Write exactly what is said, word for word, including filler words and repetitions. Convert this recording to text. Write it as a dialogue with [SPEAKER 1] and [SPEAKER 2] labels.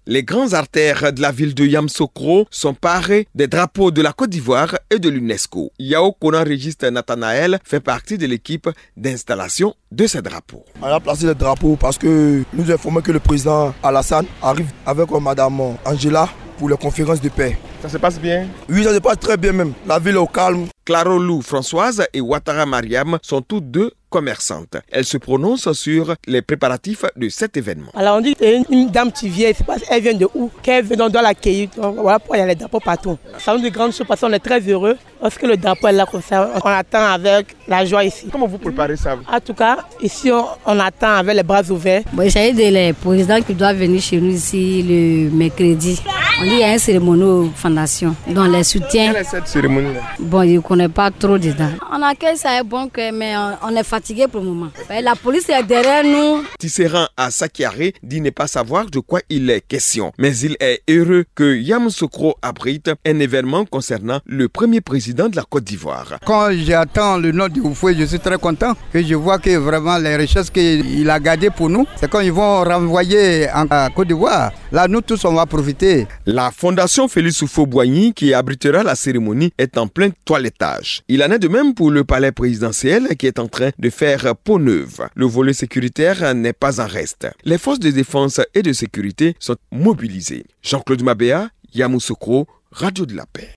[SPEAKER 1] Les grandes artères de la ville de Yamoussoukro sont parées des drapeaux de la Côte d'Ivoire et de l'UNESCO. Yao Kona Registre Nathanaël fait partie de l'équipe d'installation de ces drapeaux.
[SPEAKER 2] On a placé les drapeaux parce que nous informons que le président Alassane arrive avec madame Angela pour les conférences de paix.
[SPEAKER 1] Ça se passe bien?
[SPEAKER 2] Oui, ça se passe très bien même. La ville est au calme.
[SPEAKER 1] Clarolou Françoise et Ouattara Mariam sont toutes deux commerçantes. Elles se prononcent sur les préparatifs de cet événement.
[SPEAKER 3] Alors on dit que une, une dame qui vient, c'est pas, elle vient de où? Qu'elle vient, on doit l'accueillir. Voilà pourquoi il y a les drapeaux partout. Ça nous dit de grandes choses parce qu'on est très heureux. Lorsque le drapeau est là comme ça, on attend avec la joie ici.
[SPEAKER 1] Comment vous préparez ça?
[SPEAKER 3] En tout cas, ici on, on attend avec les bras ouverts.
[SPEAKER 4] Bon, il s'agit des présidents qui doivent venir chez nous ici le mercredi. On dit qu'il y a une cérémonie aux fondations, dont les soutiens.
[SPEAKER 1] Quelle est cette cérémonie-là?
[SPEAKER 4] Bon, je ne connais pas trop dedans. On accueille ça, bon, mais on est fatigué pour le moment. La police est derrière nous.
[SPEAKER 1] Tisserand à Sakiaré dit ne pas savoir de quoi il est question. Mais il est heureux que Yamoussoukro abrite un événement concernant le premier président de la Côte d'Ivoire.
[SPEAKER 5] Quand j'attends le nom du Oufoué, je suis très content que je vois que vraiment les richesses qu'il a gardées pour nous, c'est quand ils vont renvoyer en Côte d'Ivoire. Là, nous tous, on va profiter.
[SPEAKER 1] La fondation Félix Houphouët-Boigny, qui abritera la cérémonie, est en plein toilettage. Il en est de même pour le palais présidentiel qui est en train de faire peau neuve. Le volet sécuritaire n'est pas en reste. Les forces de défense et de sécurité sont mobilisées. Jean-Claude Mabéa, Yamoussoukro, Radio de la Paix.